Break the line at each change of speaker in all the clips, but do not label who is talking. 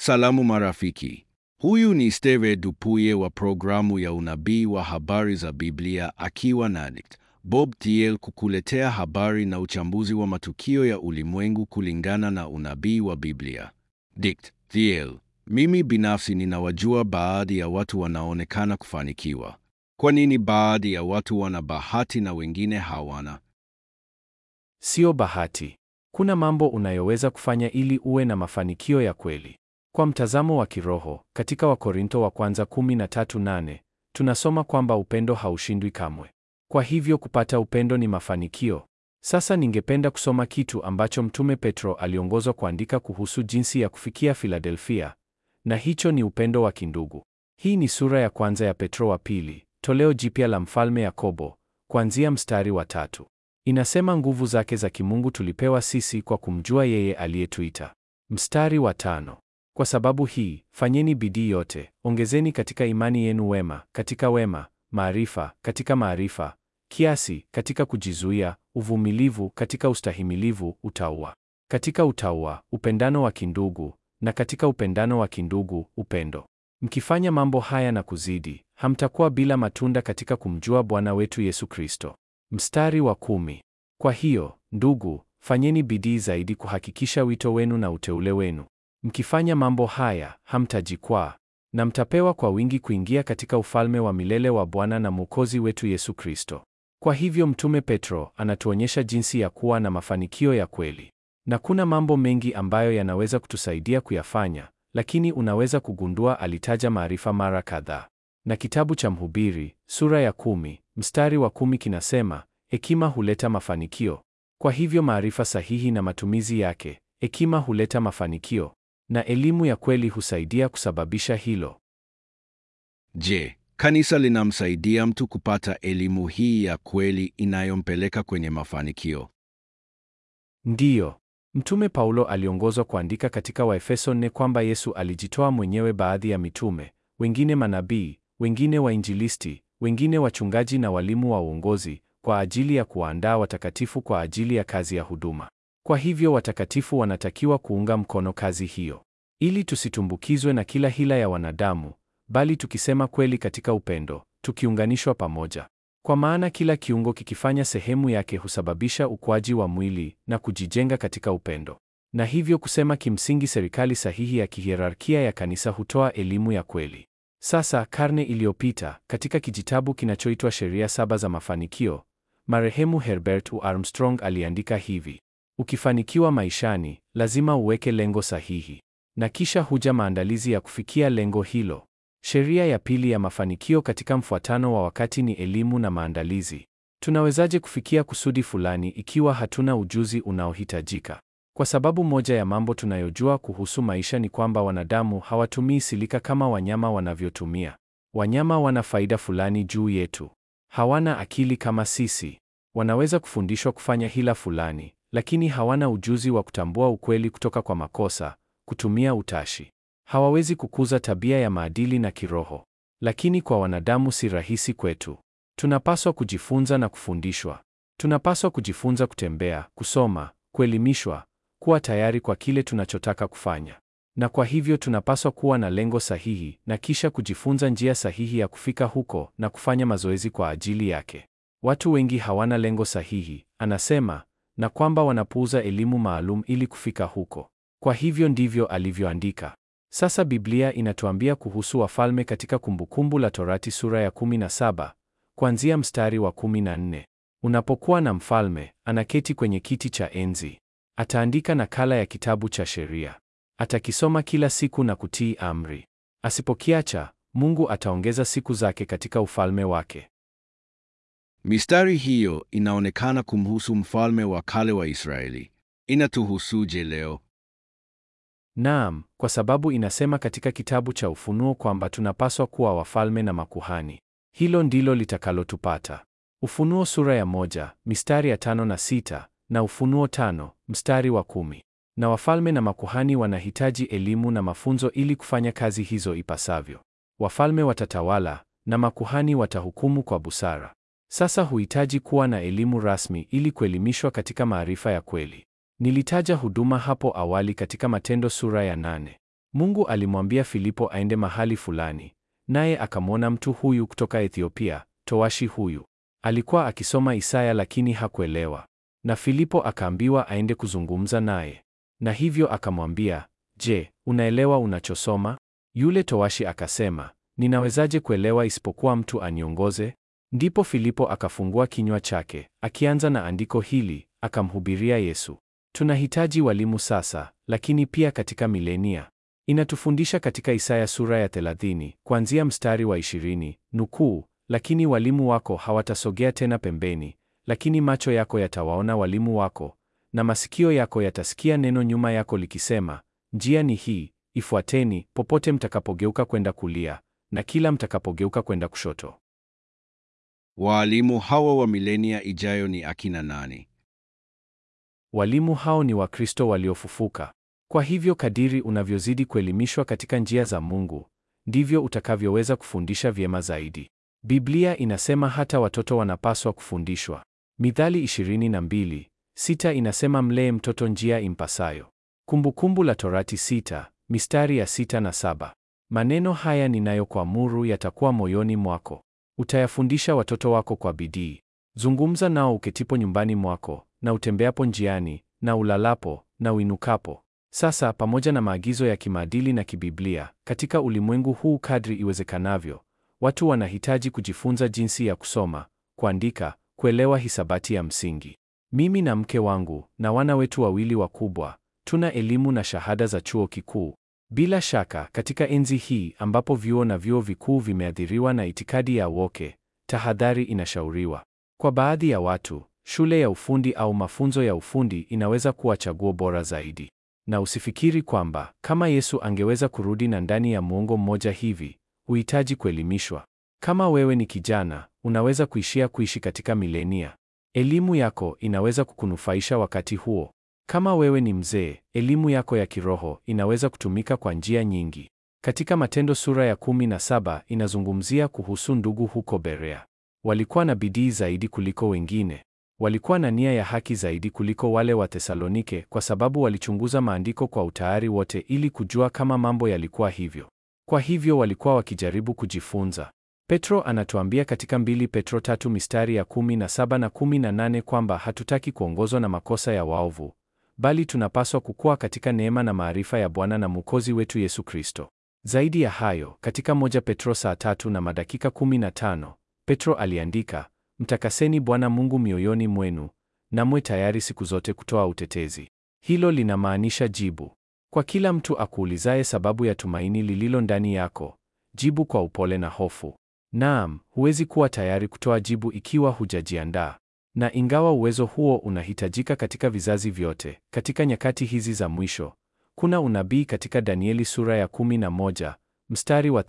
Salamu marafiki. Huyu ni Steve Dupuye wa programu ya unabii wa habari za Biblia akiwa na Bob Thiel kukuletea habari na uchambuzi wa matukio ya ulimwengu kulingana na unabii wa Biblia. Thiel, mimi binafsi ninawajua baadhi ya watu wanaonekana kufanikiwa. Kwa nini baadhi ya watu wana bahati na wengine hawana?
Sio bahati. Kuna mambo unayoweza kufanya ili uwe na mafanikio ya kweli. Kwa mtazamo wa kiroho, katika Wakorintho wa kwanza 13:8, tunasoma kwamba upendo haushindwi kamwe. Kwa hivyo kupata upendo ni mafanikio. Sasa ningependa kusoma kitu ambacho Mtume Petro aliongozwa kuandika kuhusu jinsi ya kufikia Filadelfia, na hicho ni upendo wa kindugu. Hii ni sura ya kwanza ya Petro wa pili, toleo jipya la Mfalme Yakobo, kuanzia mstari wa 3. Inasema nguvu zake za kimungu tulipewa sisi kwa kumjua yeye aliyetuita. Mstari wa 5. Kwa sababu hii, fanyeni bidii yote, ongezeni katika imani yenu wema, katika wema, maarifa, katika maarifa, kiasi, katika kujizuia, uvumilivu, katika ustahimilivu, utauwa. Katika utauwa, upendano wa kindugu, na katika upendano wa kindugu, upendo. Mkifanya mambo haya na kuzidi, hamtakuwa bila matunda katika kumjua Bwana wetu Yesu Kristo. Mstari wa 10. Kwa hiyo, ndugu, fanyeni bidii zaidi kuhakikisha wito wenu na uteule wenu. Mkifanya mambo haya, hamtajikwaa, na mtapewa kwa wingi kuingia katika ufalme wa milele wa Bwana na Mwokozi wetu Yesu Kristo. Kwa hivyo Mtume Petro anatuonyesha jinsi ya kuwa na mafanikio ya kweli. Na kuna mambo mengi ambayo yanaweza kutusaidia kuyafanya, lakini unaweza kugundua alitaja maarifa mara kadhaa. Na kitabu cha Mhubiri, sura ya 10, mstari wa 10 kinasema, hekima huleta mafanikio. Kwa hivyo maarifa sahihi na matumizi yake, hekima huleta mafanikio. Na elimu ya kweli husaidia kusababisha hilo.
Je, kanisa linamsaidia mtu kupata elimu hii ya kweli inayompeleka kwenye mafanikio?
Ndiyo. Mtume Paulo aliongozwa kuandika katika Waefeso 4 kwamba Yesu alijitoa mwenyewe baadhi ya mitume, wengine manabii, wengine wainjilisti, wengine wachungaji na walimu wa uongozi, kwa ajili ya kuwaandaa watakatifu kwa ajili ya kazi ya huduma. Kwa hivyo watakatifu wanatakiwa kuunga mkono kazi hiyo, ili tusitumbukizwe na kila hila ya wanadamu, bali tukisema kweli katika upendo, tukiunganishwa pamoja. Kwa maana kila kiungo kikifanya sehemu yake husababisha ukuaji wa mwili na kujijenga katika upendo. Na hivyo kusema kimsingi serikali sahihi ya kihierarkia ya kanisa hutoa elimu ya kweli. Sasa, karne iliyopita, katika kijitabu kinachoitwa Sheria 7 za Mafanikio, marehemu Herbert U. Armstrong aliandika hivi: ukifanikiwa maishani, lazima uweke lengo sahihi, na kisha huja maandalizi ya kufikia lengo hilo. Sheria ya pili ya mafanikio katika mfuatano wa wakati ni elimu na maandalizi. Tunawezaje kufikia kusudi fulani ikiwa hatuna ujuzi unaohitajika? Kwa sababu moja ya mambo tunayojua kuhusu maisha ni kwamba wanadamu hawatumii silika kama wanyama wanavyotumia. Wanyama wana faida fulani juu yetu. Hawana akili kama sisi. Wanaweza kufundishwa kufanya hila fulani, lakini hawana ujuzi wa kutambua ukweli kutoka kwa makosa, kutumia utashi. Hawawezi kukuza tabia ya maadili na kiroho. Lakini kwa wanadamu si rahisi kwetu. Tunapaswa kujifunza na kufundishwa. Tunapaswa kujifunza kutembea, kusoma, kuelimishwa, kuwa tayari kwa kile tunachotaka kufanya. Na kwa hivyo tunapaswa kuwa na lengo sahihi na kisha kujifunza njia sahihi ya kufika huko na kufanya mazoezi kwa ajili yake. Watu wengi hawana lengo sahihi, anasema, na kwamba wanapuuza elimu maalum ili kufika huko. Kwa hivyo ndivyo alivyoandika. Sasa Biblia inatuambia kuhusu wafalme katika Kumbukumbu la Torati sura ya 17, kuanzia mstari wa 14. Unapokuwa na mfalme, anaketi kwenye kiti cha enzi. Ataandika nakala ya kitabu cha sheria. Atakisoma kila siku na kutii amri. Asipokiacha, Mungu ataongeza siku zake katika ufalme wake.
Mistari hiyo inaonekana kumhusu mfalme wa kale wa Israeli. Inatuhusuje leo?
Naam, kwa sababu inasema katika kitabu cha Ufunuo kwamba tunapaswa kuwa wafalme na makuhani. Hilo ndilo litakalotupata. Ufunuo sura ya 1, mistari ya 5 na 6, na Ufunuo 5, mstari wa 10. Na wafalme na makuhani wanahitaji elimu na mafunzo ili kufanya kazi hizo ipasavyo. Wafalme watatawala na makuhani watahukumu kwa busara. Sasa huhitaji kuwa na elimu rasmi ili kuelimishwa katika maarifa ya kweli. Nilitaja huduma hapo awali katika Matendo sura ya 8. Mungu alimwambia Filipo aende mahali fulani, naye akamwona mtu huyu kutoka Ethiopia, towashi huyu. Alikuwa akisoma Isaya lakini hakuelewa. Na Filipo akaambiwa aende kuzungumza naye. Na hivyo akamwambia, "Je, unaelewa unachosoma?" Yule towashi akasema, "Ninawezaje kuelewa isipokuwa mtu aniongoze?" Ndipo Filipo akafungua kinywa chake, akianza na andiko hili, akamhubiria Yesu. Tunahitaji walimu sasa, lakini pia katika milenia. Inatufundisha katika Isaya sura ya 30, kuanzia mstari wa 20, nukuu, "Lakini walimu wako hawatasogea tena pembeni, lakini macho yako yatawaona walimu wako, na masikio yako yatasikia neno nyuma yako likisema, njia ni hii, ifuateni, popote mtakapogeuka kwenda kulia, na kila mtakapogeuka kwenda kushoto."
Walimu hawa wa milenia ijayo ni akina nani?
Walimu hao ni Wakristo waliofufuka. Kwa hivyo kadiri unavyozidi kuelimishwa katika njia za Mungu, ndivyo utakavyoweza kufundisha vyema zaidi. Biblia inasema hata watoto wanapaswa kufundishwa. Mithali 22:6 inasema mlee mtoto njia impasayo. Kumbukumbu la Torati 6, mistari ya 6 na 7. Maneno haya ninayokuamuru yatakuwa moyoni mwako. Utayafundisha watoto wako kwa bidii. Zungumza nao uketipo nyumbani mwako, na utembeapo njiani, na ulalapo, na uinukapo. Sasa, pamoja na maagizo ya kimaadili na kibiblia, katika ulimwengu huu kadri iwezekanavyo, watu wanahitaji kujifunza jinsi ya kusoma, kuandika, kuelewa hisabati ya msingi. Mimi na mke wangu, na wana wetu wawili wakubwa, tuna elimu na shahada za chuo kikuu. Bila shaka, katika enzi hii ambapo vyuo na vyuo vikuu vimeathiriwa na itikadi ya woke, tahadhari inashauriwa. Kwa baadhi ya watu, shule ya ufundi au mafunzo ya ufundi inaweza kuwa chaguo bora zaidi. Na usifikiri kwamba, kama Yesu angeweza kurudi na ndani ya muongo mmoja hivi, huhitaji kuelimishwa. Kama wewe ni kijana, unaweza kuishi katika milenia. Elimu yako inaweza kukunufaisha wakati huo. Kama wewe ni mzee, elimu yako ya kiroho inaweza kutumika kwa njia nyingi. Katika Matendo sura ya 17 inazungumzia kuhusu ndugu huko Berea. Walikuwa na bidii zaidi kuliko wengine. Walikuwa na nia ya haki zaidi kuliko wale wa Thesalonike kwa sababu walichunguza maandiko kwa utayari wote ili kujua kama mambo yalikuwa hivyo. Kwa hivyo walikuwa wakijaribu kujifunza. Petro anatuambia katika 2 Petro 3 mistari ya 17 na 18 kwamba hatutaki kuongozwa na makosa ya waovu, bali tunapaswa kukua katika neema na maarifa ya Bwana na Mwokozi wetu Yesu Kristo. Zaidi ya hayo, katika 1 Petro saa 3 na madakika 15, Petro aliandika, "Mtakaseni Bwana Mungu mioyoni mwenu, na mwe tayari siku zote kutoa utetezi." Hilo linamaanisha jibu. Kwa kila mtu akuulizaye sababu ya tumaini lililo ndani yako, jibu kwa upole na hofu. Naam, huwezi kuwa tayari kutoa jibu ikiwa hujajiandaa. Na ingawa uwezo huo unahitajika katika vizazi vyote, katika nyakati hizi za mwisho, kuna unabii katika Danieli sura ya 11, mstari wa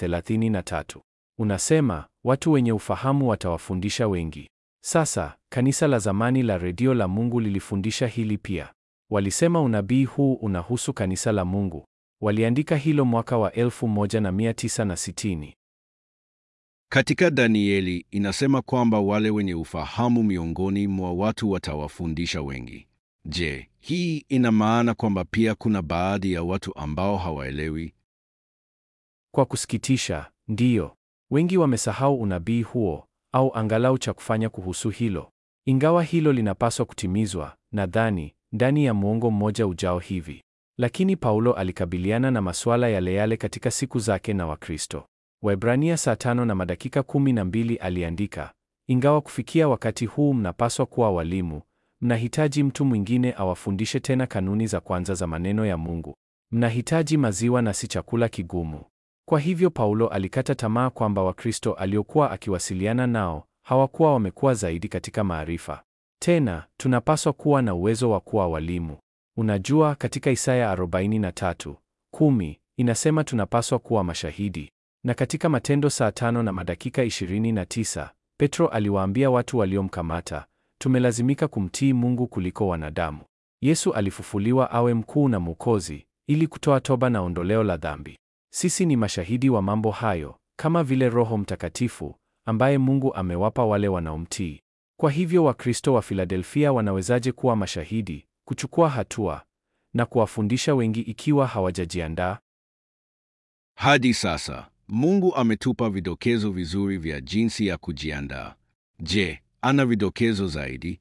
33. Unasema, watu wenye ufahamu watawafundisha wengi. Sasa, kanisa la zamani la redio la Mungu lilifundisha hili pia. Walisema unabii huu unahusu kanisa la Mungu. Waliandika hilo mwaka wa 1960.
Katika Danieli inasema kwamba wale wenye ufahamu miongoni mwa watu watawafundisha wengi. Je, hii ina maana kwamba pia kuna baadhi ya watu ambao hawaelewi?
Kwa kusikitisha, ndiyo. Wengi wamesahau unabii huo, au angalau cha kufanya kuhusu hilo. Ingawa hilo linapaswa kutimizwa, nadhani, ndani ya muongo mmoja ujao hivi. Lakini Paulo alikabiliana na masuala yale yale katika siku zake na Wakristo. Waebrania saa 5 na madakika 12 aliandika, ingawa kufikia wakati huu mnapaswa kuwa walimu, mnahitaji mtu mwingine awafundishe tena kanuni za kwanza za maneno ya Mungu. Mnahitaji maziwa na si chakula kigumu. Kwa hivyo Paulo alikata tamaa kwamba Wakristo aliokuwa akiwasiliana nao hawakuwa wamekuwa zaidi katika maarifa. Tena, tunapaswa kuwa na uwezo wa kuwa walimu. Unajua, katika Isaya 43:10 inasema tunapaswa kuwa mashahidi. Na katika Matendo saa 5 na madakika 29, Petro aliwaambia watu waliomkamata, tumelazimika kumtii Mungu kuliko wanadamu. Yesu alifufuliwa awe mkuu na Mwokozi, ili kutoa toba na ondoleo la dhambi. Sisi ni mashahidi wa mambo hayo, kama vile Roho Mtakatifu, ambaye Mungu amewapa wale wanaomtii. Kwa hivyo Wakristo wa Filadelfia wanawezaje kuwa mashahidi, kuchukua hatua, na kuwafundisha wengi ikiwa hawajajiandaa?
Hadi sasa, Mungu ametupa vidokezo vizuri vya jinsi ya kujiandaa. Je, ana vidokezo zaidi?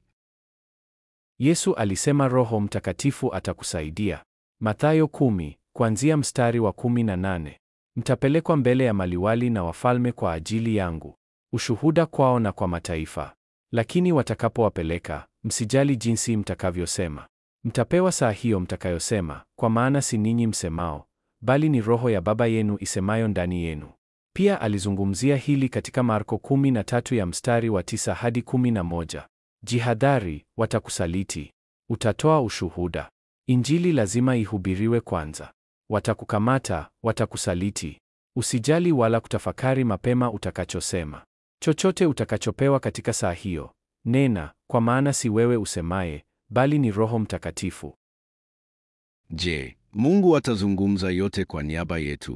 Yesu alisema Roho Mtakatifu atakusaidia. Mathayo 10, kuanzia mstari wa 18. Mtapelekwa mbele ya maliwali na wafalme kwa ajili yangu, ushuhuda kwao na kwa mataifa. Lakini watakapowapeleka, msijali jinsi mtakavyosema. Mtapewa saa hiyo mtakayosema, kwa maana si ninyi msemao, bali ni Roho ya Baba yenu isemayo ndani yenu. Pia alizungumzia hili katika Marko 13 ya mstari wa 9 hadi 11. Jihadhari, watakusaliti. Utatoa ushuhuda. Injili lazima ihubiriwe kwanza. Watakukamata, watakusaliti. Usijali wala kutafakari mapema utakachosema. Chochote utakachopewa katika saa hiyo, nena, kwa maana si wewe usemaye, bali ni Roho Mtakatifu.
Je, Mungu atazungumza yote kwa niaba yetu?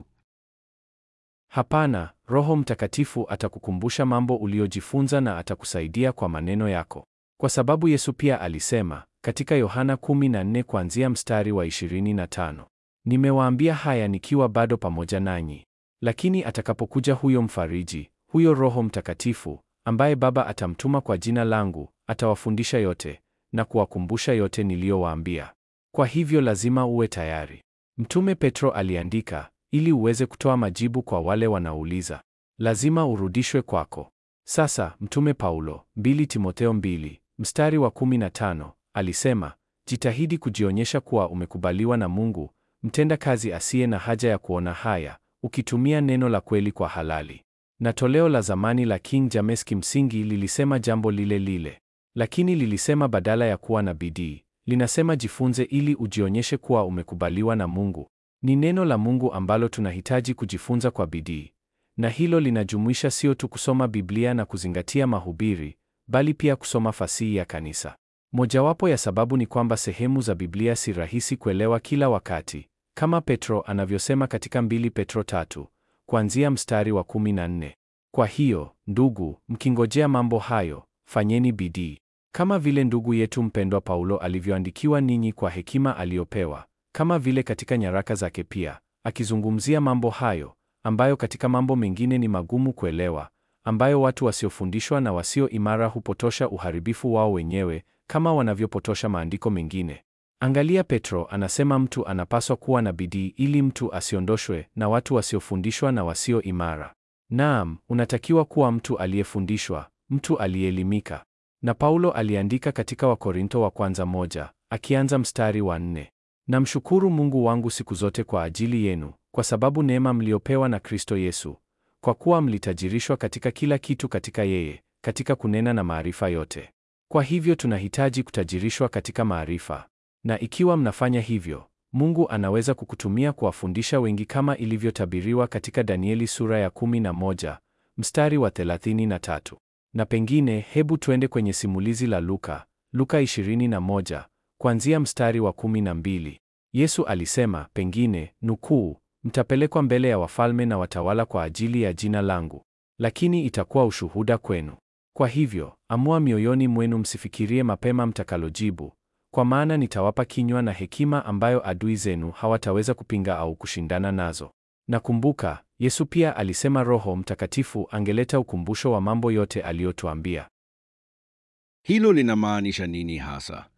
Hapana, Roho Mtakatifu atakukumbusha mambo uliojifunza na atakusaidia kwa maneno yako. Kwa sababu Yesu pia alisema katika Yohana 14 kuanzia mstari wa 25, nimewaambia haya nikiwa bado pamoja nanyi. Lakini atakapokuja huyo Mfariji, huyo Roho Mtakatifu, ambaye Baba atamtuma kwa jina langu, atawafundisha yote na kuwakumbusha yote niliyowaambia. Kwa hivyo lazima uwe tayari. Mtume Petro aliandika, ili uweze kutoa majibu kwa wale wanaouliza, lazima urudishwe kwako. Sasa, Mtume Paulo, 2 Timotheo 2, mstari wa 15, alisema, jitahidi kujionyesha kuwa umekubaliwa na Mungu, mtenda kazi asiye na haja ya kuona haya, ukitumia neno la kweli kwa halali. Na toleo la zamani la King James kimsingi lilisema jambo lile lile, lakini lilisema badala ya kuwa na bidii, linasema jifunze ili ujionyeshe kuwa umekubaliwa na Mungu. Ni neno la Mungu ambalo tunahitaji kujifunza kwa bidii, na hilo linajumuisha sio tu kusoma Biblia na kuzingatia mahubiri, bali pia kusoma fasihi ya kanisa. Mojawapo ya sababu ni kwamba sehemu za Biblia si rahisi kuelewa kila wakati, kama Petro anavyosema katika 2 Petro 3, kuanzia mstari wa 14. Kwa hiyo, ndugu, mkingojea mambo hayo, fanyeni bidii. Kama vile ndugu yetu mpendwa Paulo alivyoandikiwa ninyi kwa hekima aliyopewa, kama vile katika nyaraka zake pia, akizungumzia mambo hayo, ambayo katika mambo mengine ni magumu kuelewa, ambayo watu wasiofundishwa na wasio imara hupotosha uharibifu wao wenyewe, kama wanavyopotosha maandiko mengine. Angalia, Petro anasema mtu anapaswa kuwa na bidii ili mtu asiondoshwe na watu wasiofundishwa na wasio imara. Naam, unatakiwa kuwa mtu aliyefundishwa, mtu aliyeelimika. Na Paulo aliandika katika Wakorintho wa kwanza 1, akianza mstari wa 4. Namshukuru Mungu wangu siku zote kwa ajili yenu, kwa sababu neema mliopewa na Kristo Yesu, kwa kuwa mlitajirishwa katika kila kitu katika yeye, katika kunena na maarifa yote. Kwa hivyo tunahitaji kutajirishwa katika maarifa. Na ikiwa mnafanya hivyo, Mungu anaweza kukutumia kuwafundisha wengi kama ilivyotabiriwa katika Danieli sura ya 11, mstari wa 33. Na pengine hebu tuende kwenye simulizi la Luka 21, kuanzia mstari wa 12. Yesu alisema, pengine, nukuu, mtapelekwa mbele ya wafalme na watawala kwa ajili ya jina langu, lakini itakuwa ushuhuda kwenu. Kwa hivyo, amua mioyoni mwenu msifikirie mapema mtakalojibu, kwa maana nitawapa kinywa na hekima ambayo adui zenu hawataweza kupinga au kushindana nazo. Na kumbuka, Yesu pia alisema Roho Mtakatifu angeleta ukumbusho wa mambo yote aliyotuambia.
Hilo linamaanisha nini hasa?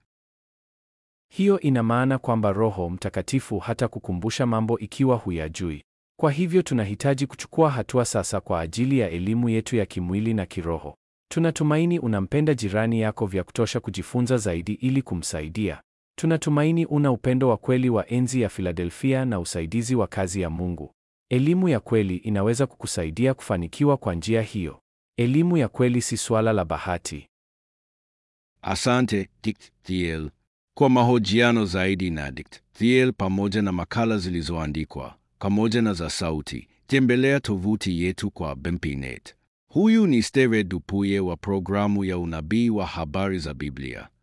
Hiyo ina maana kwamba Roho Mtakatifu hatakukumbusha mambo ikiwa huyajui. Kwa hivyo tunahitaji kuchukua hatua sasa kwa ajili ya elimu yetu ya kimwili na kiroho. Tunatumaini unampenda jirani yako vya kutosha kujifunza zaidi ili kumsaidia. Tunatumaini una upendo wa kweli wa enzi ya Filadelfia na usaidizi wa kazi ya Mungu. Elimu ya kweli inaweza kukusaidia kufanikiwa kwa njia hiyo. Elimu ya kweli si swala la bahati.
Asante, Dkt. Kwa mahojiano zaidi na Dkt. pamoja na makala zilizoandikwa, pamoja na za sauti, tembelea tovuti yetu kwa bmp.net. Huyu ni Steve Dupuye wa programu ya unabii wa habari za Biblia.